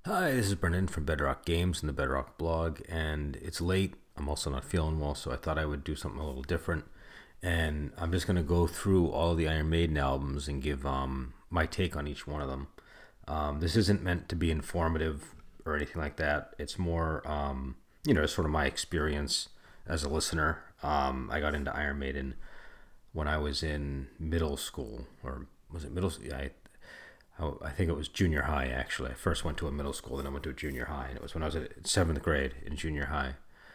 Hi, this is Brennan from Bedrock Games and the Bedrock blog, and it's late. I'm also not feeling well, so I thought I would do something a little different. And I'm just going to go through all the Iron Maiden albums and give my take on each one of them. This isn't meant to be informative or anything like that. It's more, sort of my experience as a listener. I got into Iron Maiden when I was in middle school, or was it middle? Yeah, I think it was junior high actually. I first went to a middle school, then I went to a junior high, and it was when I was at seventh grade in junior high.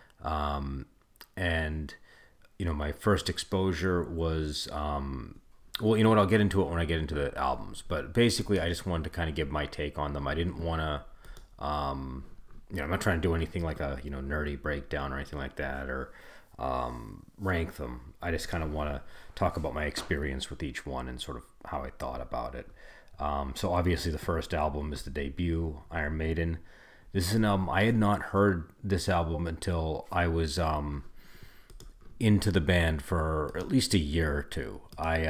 And my first exposure was well, you know what? I'll get into it when I get into the albums. But basically, I just wanted to kind of give my take on them. I didn't want to, I'm not trying to do anything like a nerdy breakdown or anything like that, or rank them. I just kind of want to talk about my experience with each one and sort of how I thought about it. So obviously the first album is the debut, Iron Maiden. This is an album I had not heard this album until I was into the band for at least a year or two.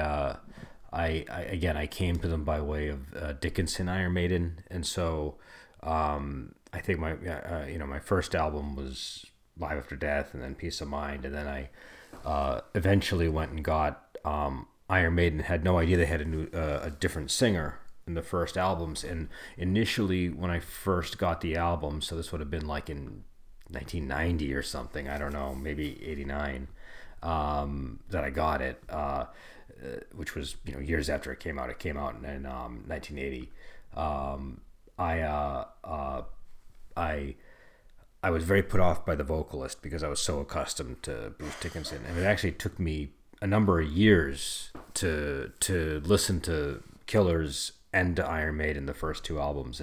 I came to them by way of Dickinson Iron Maiden, and so I think my first album was Live After Death, and then Peace of Mind, and then I eventually went and got Iron Maiden. Had no idea they had a different singer in the first albums. And initially, when I first got the album, so this would have been like in 1990 or something. I don't know, maybe 89. That I got it, which was years after it came out. It came out in 1980. I I was very put off by the vocalist because I was so accustomed to Bruce Dickinson, and it actually took me a number of years to listen to Killers and to Iron Maiden, the first two albums,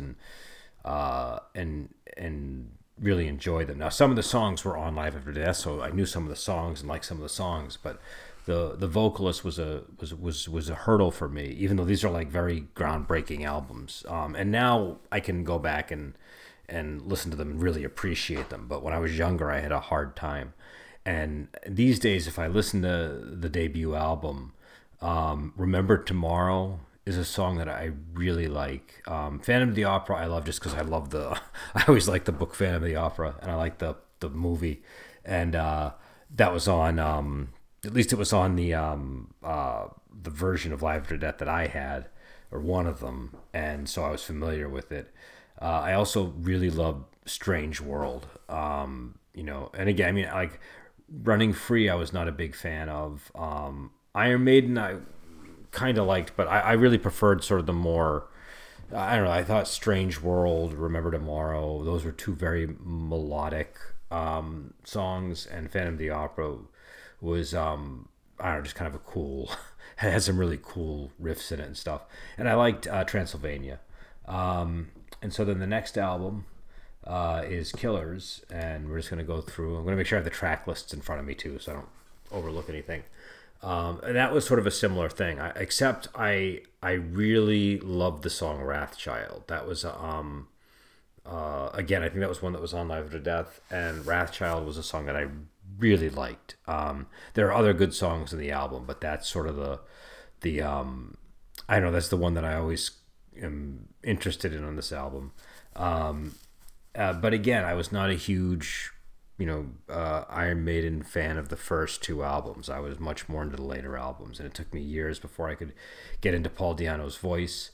and really enjoy them. Now, some of the songs were on Live After Death, so I knew some of the songs and liked some of the songs, but the vocalist was a hurdle for me, even though these are like very groundbreaking albums. And now I can go back and listen to them and really appreciate them. But when I was younger, I had a hard time. And these days, if I listen to the debut album, Remember Tomorrow is a song that I really like. Phantom of the Opera, I love just because I love I always liked the book Phantom of the Opera, and I like the movie. And that was on, at least it was on the version of Live After Death that I had, or one of them. And so I was familiar with it. I also really love Strange World. And again, I mean, like Running Free, I was not a big fan of. Iron Maiden, I kind of liked, but I really preferred sort of the more, I don't know, I thought Strange World, Remember Tomorrow, those were two very melodic songs, and Phantom of the Opera was, I don't know, just kind of a cool, had some really cool riffs in it and stuff. And I liked Transylvania. And so then the next album is Killers, and we're just going to go through. I'm going to make sure I have the track lists in front of me too, so I don't overlook anything. And that was sort of a similar thing, except I really loved the song Wrathchild. That was again, I think that was one that was on Live After Death, and Wrathchild was a song that I really liked. There are other good songs in the album, but that's sort of the I don't know, that's the one that I always am interested in on this album. But again, I was not a huge, Iron Maiden fan of the first two albums. I was much more into the later albums, and it took me years before I could get into Paul Di'Anno's voice.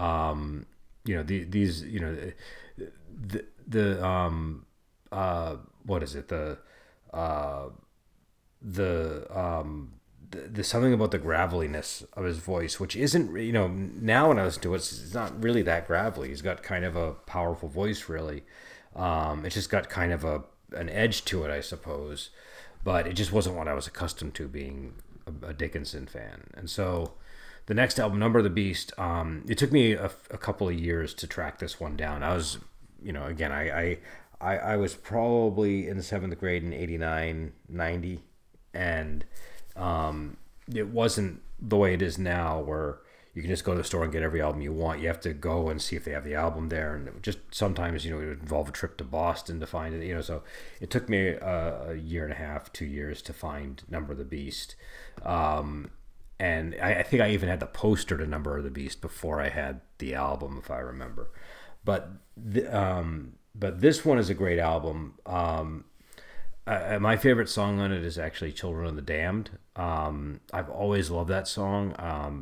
What is it? The something about the graveliness of his voice, which isn't, now when I listen to it, it's not really that gravelly. He's got kind of a powerful voice, really. It's just got kind of an edge to it, I suppose, but it just wasn't what I was accustomed to being a Dickinson fan. And so the next album, Number of the Beast, it took me a couple of years to track this one down. I was, again, I was probably in the seventh grade in 89, 90, and it wasn't the way it is now where you can just go to the store and get every album you want. You have to go and see if they have the album there, and it would just sometimes it would involve a trip to Boston to find it. So it took me a year and a half, 2 years to find Number of the Beast. And I think I even had the poster to Number of the Beast before I had the album, if I remember. But but this one is a great album. My favorite song on it is actually "Children of the Damned." I've always loved that song.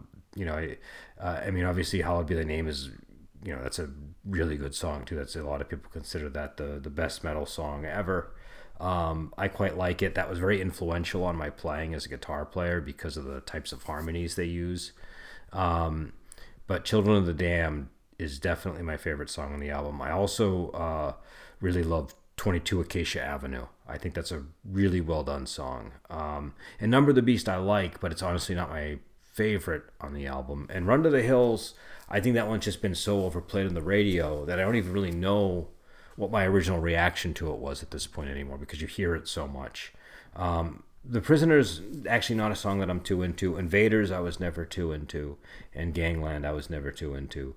I mean, obviously, "Hallowed Be Thy Name" is, that's a really good song too. That's a lot of people consider that the best metal song ever. I quite like it. That was very influential on my playing as a guitar player because of the types of harmonies they use. But "Children of the Damned" is definitely my favorite song on the album. I also really love 22 Acacia Avenue. I think that's a really well done song. And "Number of the Beast" I like, but it's honestly not my favorite on the album. And "Run to the Hills," I think that one's just been so overplayed on the radio that I don't even really know what my original reaction to it was at this point anymore, because you hear it so much. The Prisoners, actually not a song that I'm too into. Invaders, I was never too into. And Gangland, I was never too into.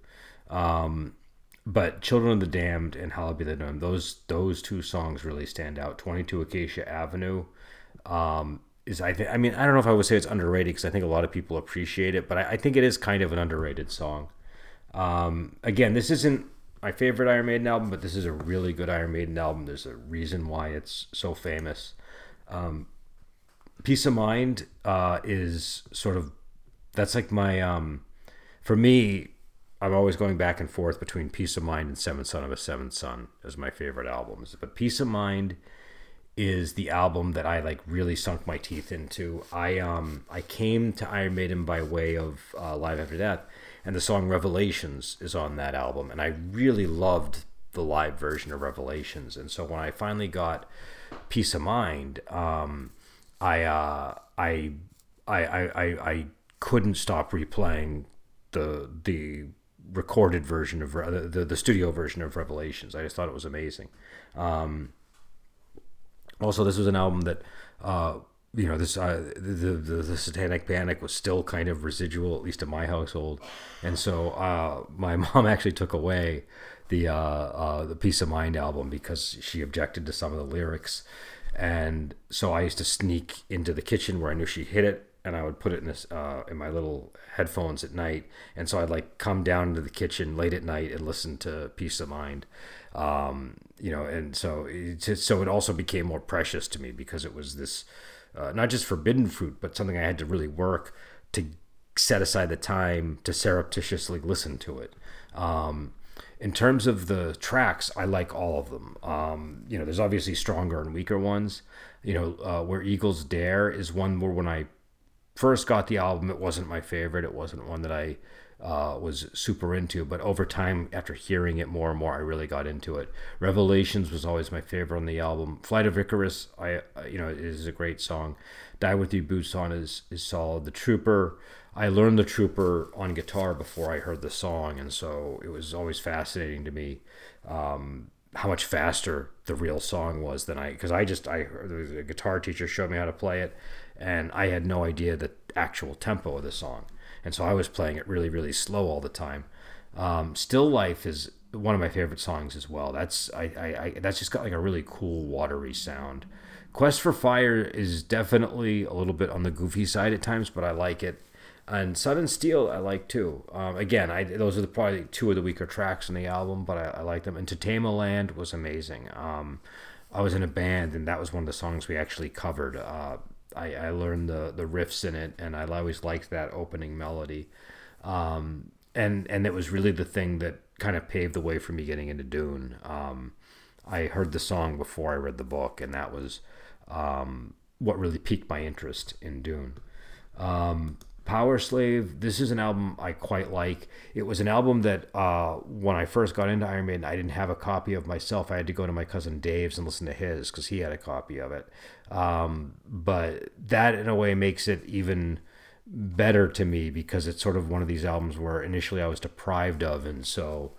But "Children of the Damned" and "Hallowed Be Thy Name," those two songs really stand out. 22 Acacia Avenue is, I mean, I don't know if I would say it's underrated, because I think a lot of people appreciate it, but I think it is kind of an underrated song. Again, this isn't my favorite Iron Maiden album, but this is a really good Iron Maiden album. There's a reason why it's so famous. "Peace of Mind" is sort of, that's like my, for me, I'm always going back and forth between "Peace of Mind" and "Seventh Son of a Seventh Son" as my favorite albums. But "Peace of Mind" is the album that I like really sunk my teeth into. I came to Iron Maiden by way of Live After Death, and the song "Revelations" is on that album, and I really loved the live version of "Revelations." And so when I finally got "Peace of Mind," I couldn't stop replaying the recorded version of the studio version of "Revelations." I just thought it was amazing. Also, this was an album that this the Satanic Panic was still kind of residual, at least in my household, and so my mom actually took away the "Peace of Mind" album because she objected to some of the lyrics, and so I used to sneak into the kitchen where I knew she hid it, and I would put it in my little headphones at night, and so I'd like come down into the kitchen late at night and listen to "Peace of Mind." And so it also became more precious to me because it was this not just forbidden fruit, but something I had to really work to set aside the time to surreptitiously listen to it. In terms of the tracks, I like all of them. There's obviously stronger and weaker ones. "Where Eagles Dare" is one where when I first got the album, it wasn't my favorite. It wasn't one that I was super into, but over time, after hearing it more and more, I really got into it. "Revelations" was always my favorite on the album. "Flight of Icarus," is a great song. "Die With Your Boots On" is solid. "The Trooper," I learned "The Trooper" on guitar before I heard the song, and so it was always fascinating to me how much faster the real song was than because I heard a guitar teacher showed me how to play it, and I had no idea the actual tempo of the song. And so I was playing it really, really slow all the time. "Still Life" is one of my favorite songs as well. That's just got like a really cool watery sound. "Quest for Fire" is definitely a little bit on the goofy side at times, but I like it. And "Sudden Steel" I like too. Again, those are probably two of the weaker tracks on the album, but I like them. And "To Tame a Land" was amazing. I was in a band, and that was one of the songs we actually covered. I learned the riffs in it, and I always liked that opening melody. And it was really the thing that kind of paved the way for me getting into Dune. I heard the song before I read the book, and that was what really piqued my interest in Dune. "Power Slave," this is an album I quite like. It was an album that when I first got into Iron Maiden, I didn't have a copy of myself. I had to go to my cousin Dave's and listen to his because he had a copy of it. But that in a way makes it even better to me because it's sort of one of these albums where initially I was deprived of, and so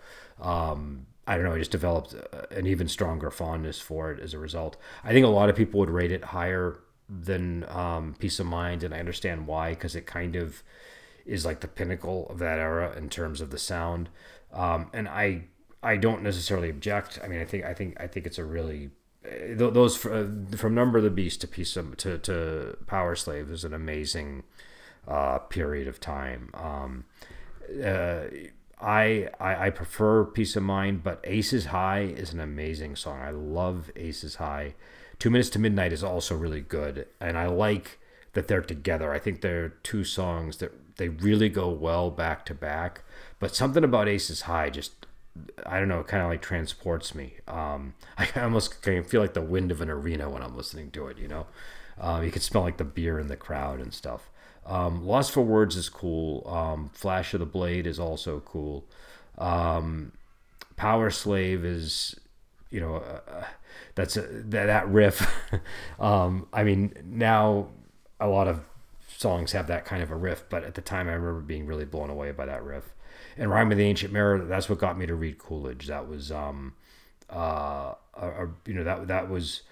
I don't know, I just developed an even stronger fondness for it as a result. I think a lot of people would rate it higher than "Peace of Mind," and I understand why, because it kind of is like the pinnacle of that era in terms of the sound. And I don't necessarily object. I mean, I think it's a really those from "Number of the Beast" to "Power Slave" is an amazing period of time. I prefer Peace of Mind, but Aces High is an amazing song. I love Aces High. 2 Minutes to Midnight is also really good, and I like that they're together. I think they're two songs that they really go well back to back. But something about Aces High just, I don't know, it kind of like transports me. I almost can feel like the wind of an arena when I'm listening to it. You can smell like the beer in the crowd and stuff. Lost for Words is cool. Flash of the Blade is also cool. Power Slave is, you know, that riff. I mean, now a lot of songs have that kind of a riff, but at the time I remember being really blown away by that riff. And Rime of the Ancient Mariner, that's what got me to read Coolidge. That was, that was,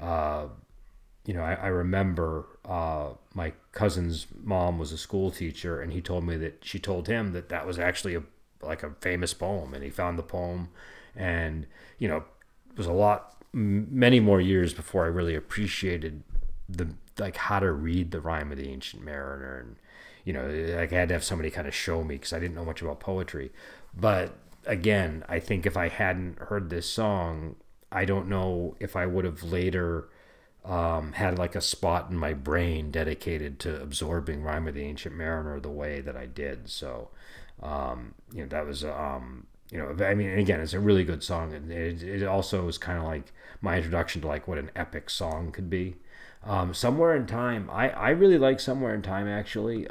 I remember my cousin's mom was a school teacher, and he told me that she told him that was actually like a famous poem, and he found the poem, and it was many more years before I really appreciated how to read the Rime of the Ancient Mariner, and like I had to have somebody kind of show me because I didn't know much about poetry. But again, I think if I hadn't heard this song, I don't know if I would have later had like a spot in my brain dedicated to absorbing Rime of the Ancient Mariner the way that I did. So, that was, I mean, again, it's a really good song. And it also was kind of like my introduction to like what an epic song could be. Somewhere in Time, I really like Somewhere in Time, actually.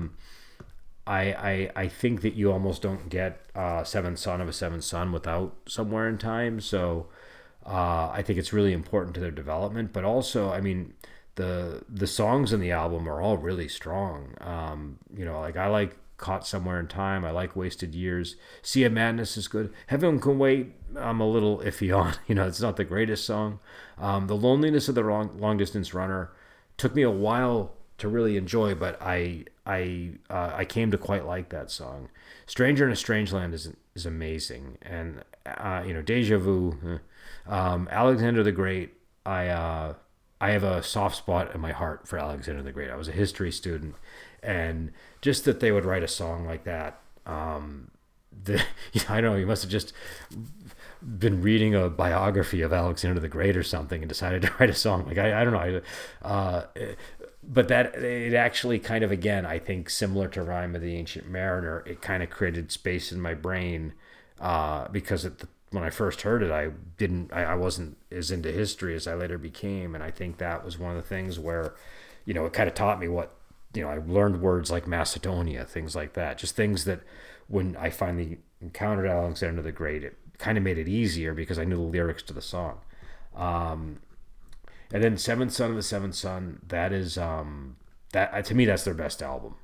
I think that you almost don't get Seventh Son of a Seventh Son without Somewhere in Time. So, I think it's really important to their development, but also, I mean, the songs in the album are all really strong. Like I like Caught Somewhere in Time. I like Wasted Years. Sea of Madness is good. Heaven Can Wait, I'm a little iffy on. It's not the greatest song. The Loneliness of the Long Distance Runner took me a while to really enjoy, but I came to quite like that song. Stranger in a Strange Land is amazing, and Deja Vu. Alexander the Great, I have a soft spot in my heart for Alexander the Great. I was a history student, and just that they would write a song like that, I don't know, you must have just been reading a biography of Alexander the Great or something and decided to write a song. Like, I don't know. But that, it actually kind of, again, I think similar to Rime of the Ancient Mariner, it kind of created space in my brain, because when I first heard it, I wasn't as into history as I later became. And I think that was one of the things where, it kind of taught me what, I learned words like Macedonia, things like that, just things that when I finally encountered Alexander the Great, it kind of made it easier because I knew the lyrics to the song. And then Seventh Son of the Seventh Son, that is, that to me, that's their best album.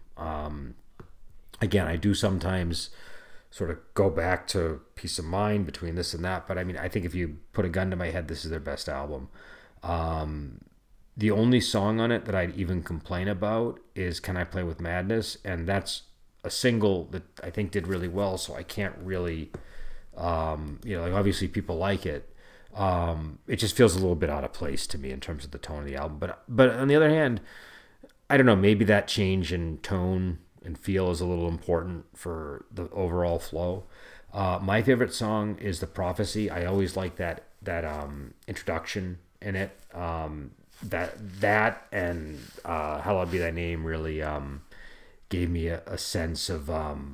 Again, I do sometimes sort of go back to Peace of Mind between this and that, but I mean, I think if you put a gun to my head, this is their best album. The only song on it that I'd even complain about is Can I Play with Madness, and that's a single that I think did really well, so I can't really, like obviously people like it. It just feels a little bit out of place to me in terms of the tone of the album. But on the other hand, I don't know, maybe that change in tone and feel is a little important for the overall flow. My favorite song is The Prophecy. I always like that introduction in it. That and Hallowed Be Thy Name really gave me a sense of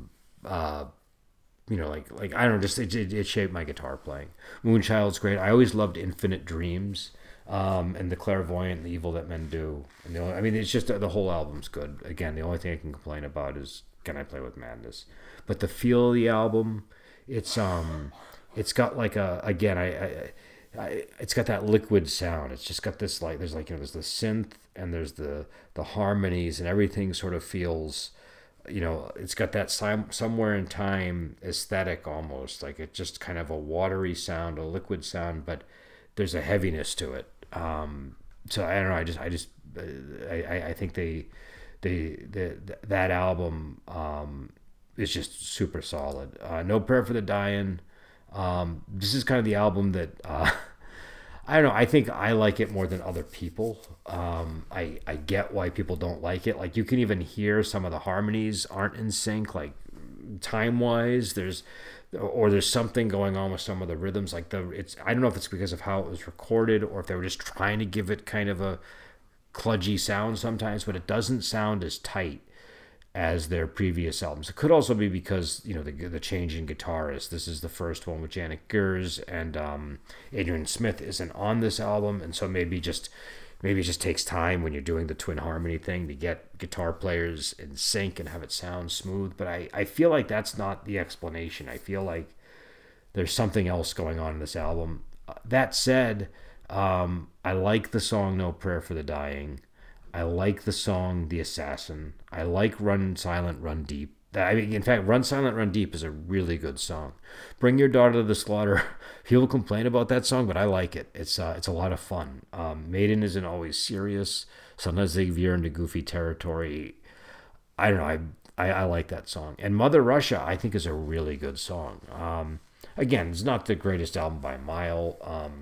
like I don't know, just it shaped my guitar playing. Moonchild's great. I always loved Infinite Dreams, and The Clairvoyant, The Evil That Men Do. And it's just the whole album's good. Again, the only thing I can complain about is Can I Play with Madness. But the feel of the album, it's got like it's got that liquid sound. It's just got this there's the synth and there's the harmonies, and everything sort of feels, it's got that Somewhere in Time aesthetic almost. Like it's just kind of a watery sound, a liquid sound, but there's a heaviness to it. So I don't know. I think that album is just super solid. No Prayer for the Dying. This is kind of the album that I don't know. I think I like it more than other people. I get why people don't like it. Like you can even hear some of the harmonies aren't in sync. Like time wise. There's something going on with some of the rhythms. Like I don't know if it's because of how it was recorded or if they were just trying to give it kind of a kludgy sound sometimes, but it doesn't sound as tight as their previous albums. It could also be because the change in guitarist. This is the first one with Janet Gers, and Adrian Smith isn't on this album, and so maybe it just takes time when you're doing the twin harmony thing to get guitar players in sync and have it sound smooth. But I feel like that's not the explanation. I feel like there's something else going on in this album. That said, I like the song No Prayer for the Dying. I like the song The Assassin. I like Run Silent, Run Deep. In fact, Run Silent, Run Deep is a really good song. Bring Your Daughter to the Slaughter. People complain about that song, but I like it. It's a lot of fun. Maiden isn't always serious. Sometimes they veer into goofy territory. I don't know. I like that song. And Mother Russia, I think, is a really good song. Again, it's not the greatest album by a mile.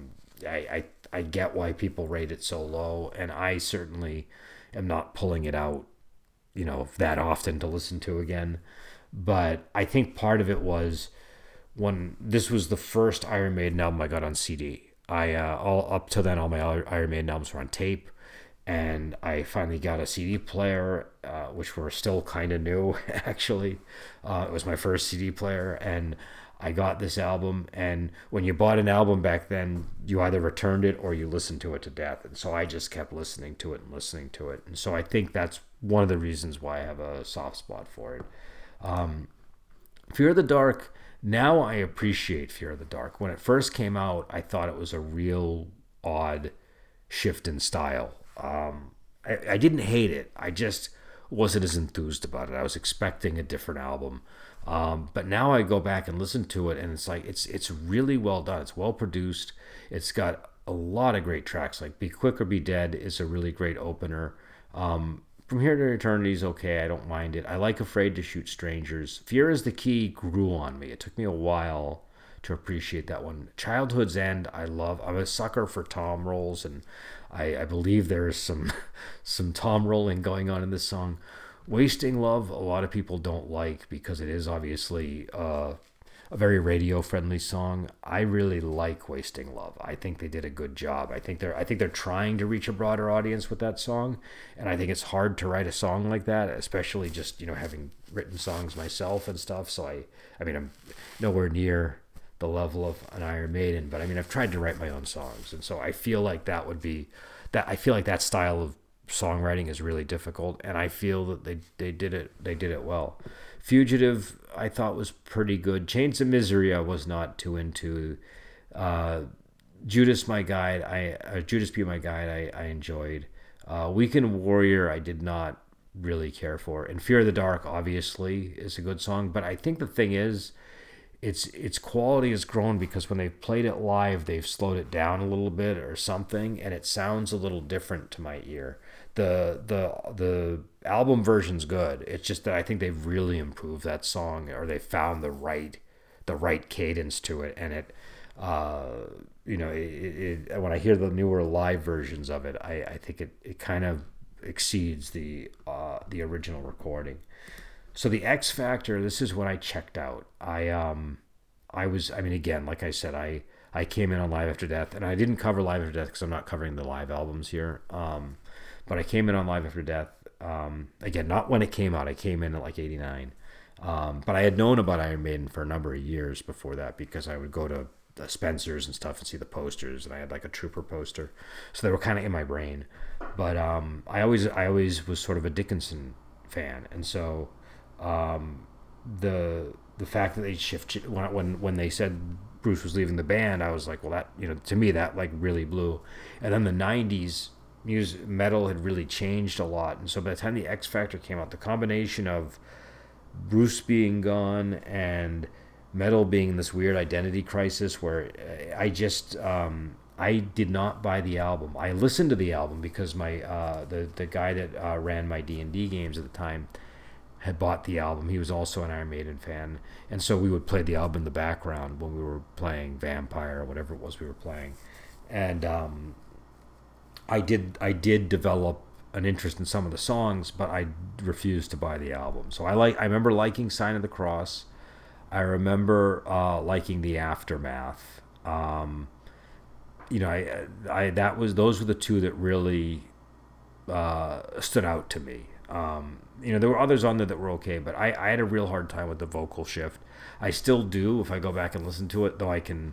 I get why people rate it so low, and I certainly am not pulling it out, that often to listen to again. But I think part of it was when this was the first Iron Maiden album I got on CD. All up till then, all my Iron Maiden albums were on tape, and I finally got a CD player, which were still kind of new, actually. It was my first CD player, and I got this album, and when you bought an album back then, you either returned it or you listened to it to death. And so I just kept listening to it. And so I think that's one of the reasons why I have a soft spot for it. Fear of the Dark, now I appreciate Fear of the Dark. When it first came out, I thought it was a real odd shift in style. I didn't hate it. I just wasn't as enthused about it. I was expecting a different album. But now I go back and listen to it, and it's like it's really well done. It's well produced. It's got a lot of great tracks. Like Be Quick or Be Dead is a really great opener. From Here to Eternity is okay. I don't mind it. I like Afraid to Shoot Strangers. Fear is the Key grew on me. It took me a while to appreciate that one. Childhood's End, I love. I'm a sucker for tom rolls, and I believe there is some tom rolling going on in this song. Wasting Love, a lot of people don't like because it is obviously a very radio-friendly song. I really like Wasting Love. I think they did a good job. I think they're trying to reach a broader audience with that song, and I think it's hard to write a song like that, especially just having written songs myself and stuff. So I mean I'm nowhere near the level of an Iron Maiden, but I mean I've tried to write my own songs, and so I feel like that would be that. I feel like that style of songwriting is really difficult, and I feel that they did it well. Fugitive, I thought, was pretty good. Chains of Misery, I was not too into. Judas Be My Guide, I enjoyed. Weekend Warrior, I did not really care for. And Fear of the Dark, obviously, is a good song, but I think the thing is, its quality has grown because when they've played it live, they've slowed it down a little bit or something, and it sounds a little different to my ear. The album version's good. It's just that I think they've really improved that song, or they found the right cadence to it, and it when I hear the newer live versions of it, I think it kind of exceeds the original recording. So the X Factor, this is when I checked out. Again, like I said, I came in on Live After Death, and I didn't cover Live After Death because I'm not covering the live albums here. But I came in on Live After Death. Again, not when it came out. I came in at like 89. But I had known about Iron Maiden for a number of years before that because I would go to the Spencer's and stuff and see the posters, and I had like a Trooper poster. So they were kind of in my brain. But I always was sort of a Dickinson fan, and so the fact that they shifted when they said Bruce was leaving the band, I was like, well, that to me that like really blew. And then the 90s metal had really changed a lot, and so by the time the X Factor came out, the combination of Bruce being gone and metal being in this weird identity crisis where I did not buy the album. I listened to the album because my the guy that ran my D&D games at the time had bought the album. He was also an Iron Maiden fan, and so we would play the album in the background when we were playing Vampire or whatever it was we were playing. And I did develop an interest in some of the songs, but I refused to buy the album. So I remember liking Sign of the Cross. I remember liking the Aftermath. That was those were the two that really stood out to me. There were others on there that were okay, but I had a real hard time with the vocal shift. I still do if I go back and listen to it, though I can,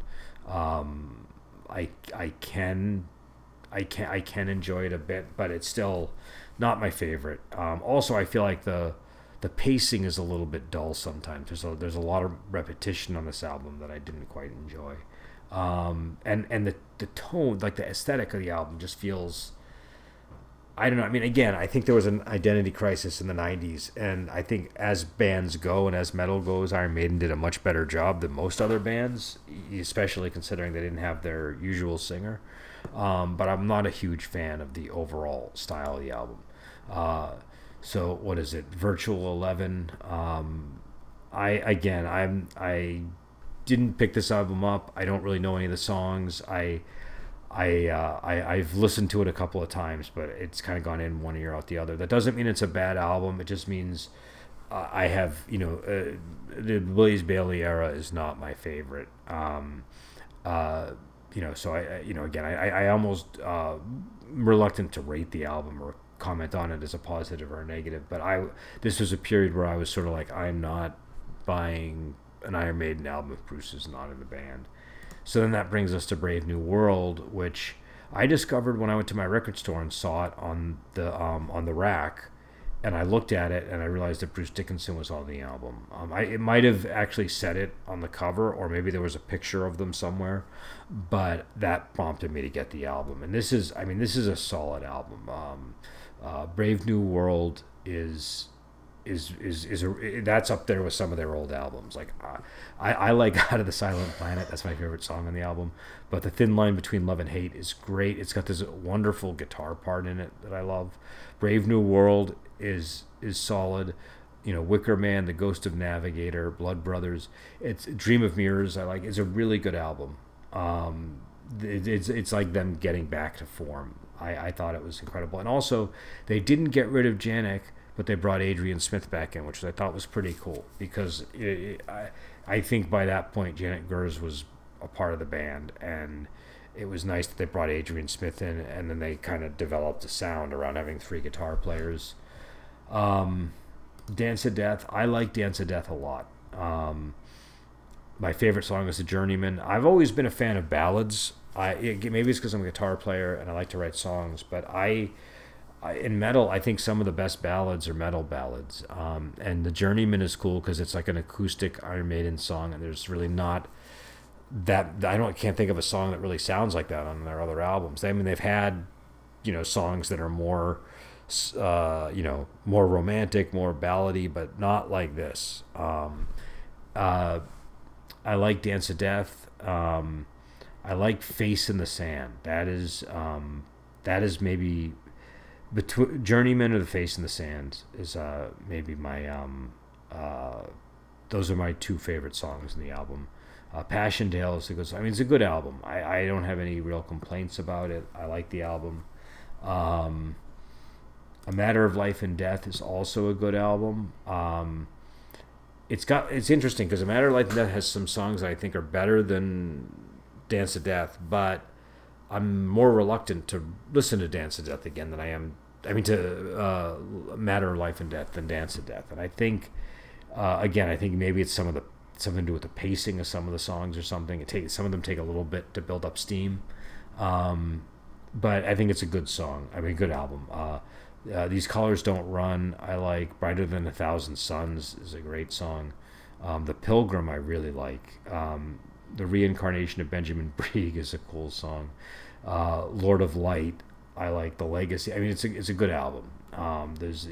I I can I can enjoy it a bit, but it's still not my favorite. Also, I feel like the pacing is a little bit dull sometimes. There's a lot of repetition on this album that I didn't quite enjoy. And the tone, like the aesthetic of the album, just feels, I don't know. I mean, again, I think there was an identity crisis in the '90s, and I think as bands go and as metal goes, Iron Maiden did a much better job than most other bands, especially considering they didn't have their usual singer. But I'm not a huge fan of the overall style of the album. So what is it? Virtual 11. I didn't pick this album up. I don't really know any of the songs. I've listened to it a couple of times, but it's kind of gone in one ear out the other. That doesn't mean it's a bad album. It just means I have, the Blaze Bayley era is not my favorite. So again, I almost reluctant to rate the album or comment on it as a positive or a negative. But this was a period where I was sort of like, I'm not buying an Iron Maiden album if Bruce is not in the band. So then that brings us to Brave New World, which I discovered when I went to my record store and saw it on the rack, and I looked at it and I realized that Bruce Dickinson was on the album. It might have actually said it on the cover, or maybe there was a picture of them somewhere, but that prompted me to get the album. And this is a solid album. Brave New World is that's up there with some of their old albums. Like I like Out of the Silent Planet. That's my favorite song on the album. But The Thin Line Between Love and Hate is great. It's got this wonderful guitar part in it that I love. Brave New World is solid. Wicker Man, The Ghost of Navigator, Blood Brothers. It's Dream of Mirrors. I like. It's a really good album. It's like them getting back to form. I thought it was incredible. And also, they didn't get rid of Janek, but they brought Adrian Smith back in, which I thought was pretty cool, because I think by that point Janet Gers was a part of the band, and it was nice that they brought Adrian Smith in, and then they kind of developed a sound around having three guitar players. Dance of Death, I like Dance of Death a lot. My favorite song is The Journeyman. I've always been a fan of ballads. Maybe it's because I'm a guitar player and I like to write songs, but in metal, I think some of the best ballads are metal ballads. And The Journeyman is cool because it's like an acoustic Iron Maiden song, and there's really not that. Can't think of a song that really sounds like that on their other albums. I mean, they've had, songs that are more, more romantic, more ballady, but not like this. I like Dance of Death. I like Face in the Sand. That is maybe between Journeyman or The Face in the Sand is maybe my those are my two favorite songs in the album. Passchendaele is a good song. I mean, it's a good album. I don't have any real complaints about it. I like the album. A Matter of Life and Death is also a good album. It's interesting because A Matter of Life and Death has some songs that I think are better than Dance to Death, but I'm more reluctant to listen to Dance to Death again than I am. To Matter of Life and Death than Dance to Death. And I think, again, maybe it's something to do with the pacing of some of the songs or something. Some of them take a little bit to build up steam, but I think it's a good song. Good album. These Colors Don't Run. I like Brighter Than a Thousand Suns is a great song. The Pilgrim I really like. The Reincarnation of Benjamin Brieg is a cool song. Lord of Light, I like. The Legacy. It's a good album. It's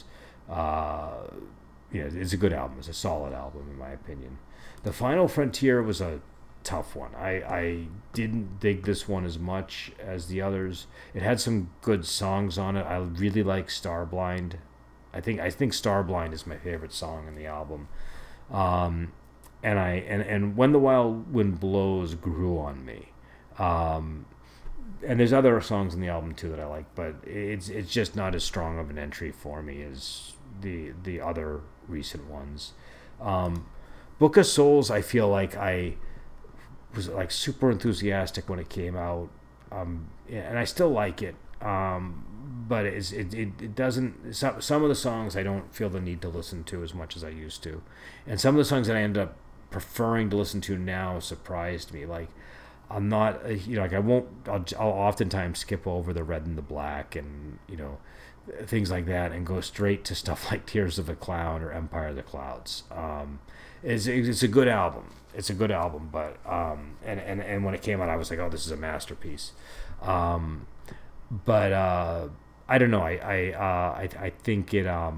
a good album. It's a solid album in my opinion. The Final Frontier was a tough one. I didn't dig this one as much as the others. It had some good songs on it. I really like Starblind. I think Starblind is my favorite song in the album. And When the Wild Wind Blows grew on me. And there's other songs in the album too that I like, but it's just not as strong of an entry for me as the other recent ones. Book of Souls, I feel like I was like super enthusiastic when it came out, yeah, and I still like it. But it doesn't. Some of the songs I don't feel the need to listen to as much as I used to, and some of the songs that I end up preferring to listen to now surprised me. Like I'm not, like I won't. I'll oftentimes skip over the Red and the Black and things like that and go straight to stuff like Tears of a Clown or Empire of the Clouds. It's a good album. It's a good album, but and when it came out, I was like, oh, this is a masterpiece. But I don't know. I think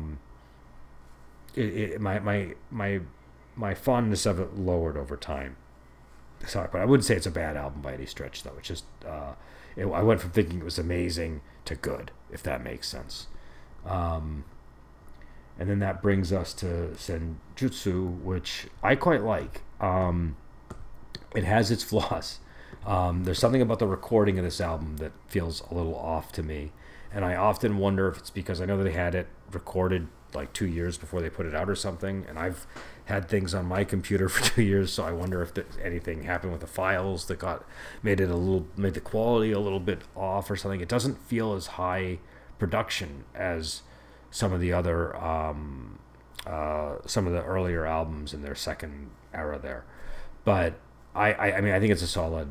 my fondness of it lowered over time. Sorry, but I wouldn't say it's a bad album by any stretch, though. It's just I went from thinking it was amazing to good, if that makes sense. Um, and then that brings us to Senjutsu, which I quite like. It has its flaws. There's something about the recording of this album that feels a little off to me, and I often wonder if it's because I know that they had it recorded like 2 years before they put it out or something, and I've had things on my computer for 2 years, so I wonder if anything happened with the files that made the quality a little bit off or something. It doesn't feel as high production as some of the other some of the earlier albums in their second era there, but I mean I think it's a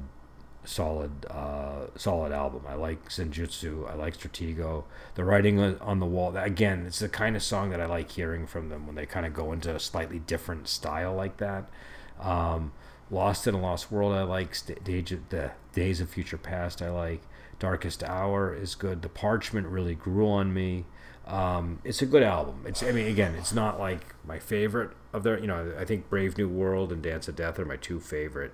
solid album. I like Senjutsu. I like Stratego. The writing on the wall. Again, it's the kind of song that I like hearing from them when they kind of go into a slightly different style like that. Lost in a Lost World. I like the Days of Future Past. I like Darkest Hour is good. The Parchment really grew on me. It's a good album. Again, it's not like my favorite of their. I think Brave New World and Dance of Death are my two favorite.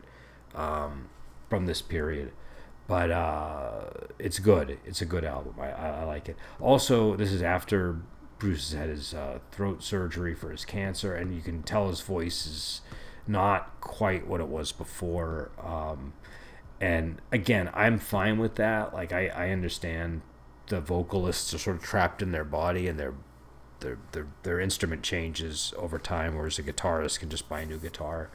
From this period, but it's good. It's a good album. I like it. Also, this is after Bruce has had his throat surgery for his cancer, and you can tell his voice is not quite what it was before. And again, I'm fine with that. Like I understand the vocalists are sort of trapped in their body and their instrument changes over time, whereas a guitarist can just buy a new guitar.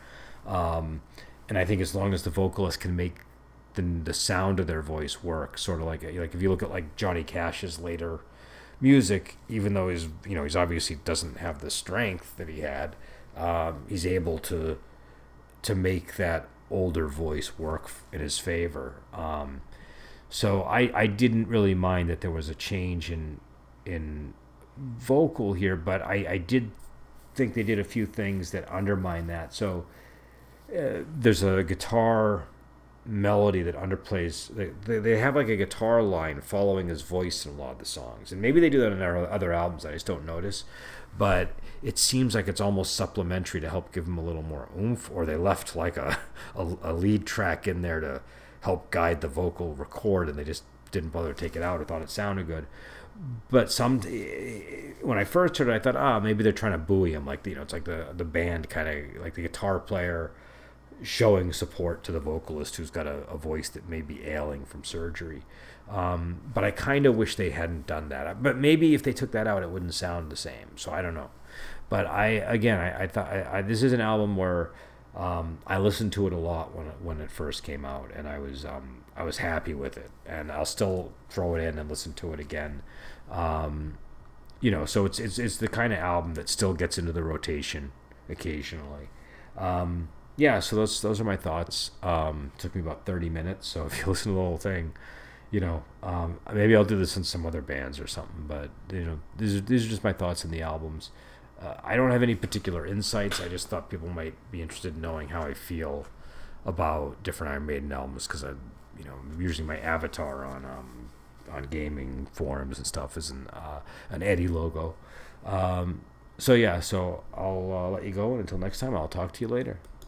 And I think as long as the vocalist can make the sound of their voice work, sort of like if you look at like Johnny Cash's later music, even though he's obviously doesn't have the strength that he had, he's able to make that older voice work in his favor. So I didn't really mind that there was a change in vocal here, but I did think they did a few things that undermine that. So there's a guitar melody that underplays. They have like a guitar line following his voice in a lot of the songs, and maybe they do that in their other albums. I just don't notice, but it seems like it's almost supplementary to help give them a little more oomph, or they left like a lead track in there to help guide the vocal record, and they just didn't bother to take it out or thought it sounded good. But when I first heard it, I thought, maybe they're trying to buoy him, like it's like the band kind of like the guitar player showing support to the vocalist who's got a voice that may be ailing from surgery. But I kind of wish they hadn't done that. But maybe if they took that out, it wouldn't sound the same. So I don't know. But I thought this is an album where I listened to it a lot when it first came out, and I was happy with it, and I'll still throw it in and listen to it again. So it's the kind of album that still gets into the rotation occasionally. Yeah, so those are my thoughts. Took me about 30 minutes, so if you listen to the whole thing, maybe I'll do this in some other bands or something. But these are just my thoughts on the albums. I don't have any particular insights. I just thought people might be interested in knowing how I feel about different Iron Maiden albums, because I'm using my avatar on gaming forums and stuff as an Eddie logo. So I'll let you go, and until next time, I'll talk to you later.